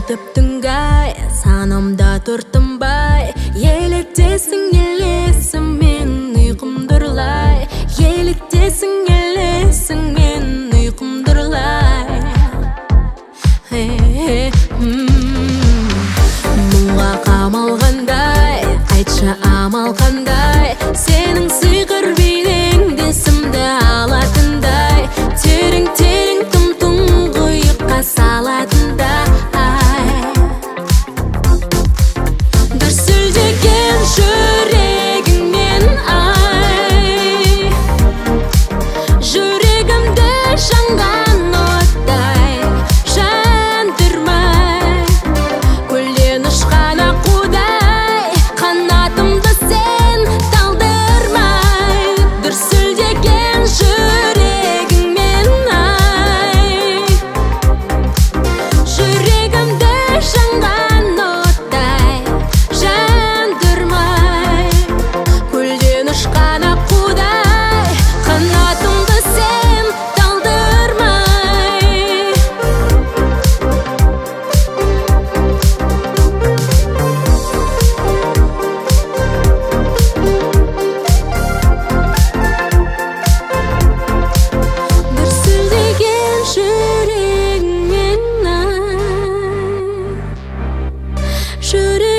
жетіп түнге санамда тұр тынбай, елітесің елесің мен ұйқымды ұрлай, елітесің елесің мен ұйқымды ұрлай. Мұңға қамалғандай, айтшы амал қандай, сенің сиқыр бейнеңде сімді алатындай, терең терең тым тұңғиыққа салатындай. Дүрсілдеген жүрегіңнен ай, жүрегімді жанған оттай жандырмай, көлден ұшқан аққудай қанатымды сен талдырмай. Дүрсілдеген жүрегіңмен ай, жүрегімді жанған оттай жандырмай, көлден ұшқан аққудай қанатымды сен талдырмай. Дүрсілдеген жүрегіңмен ай,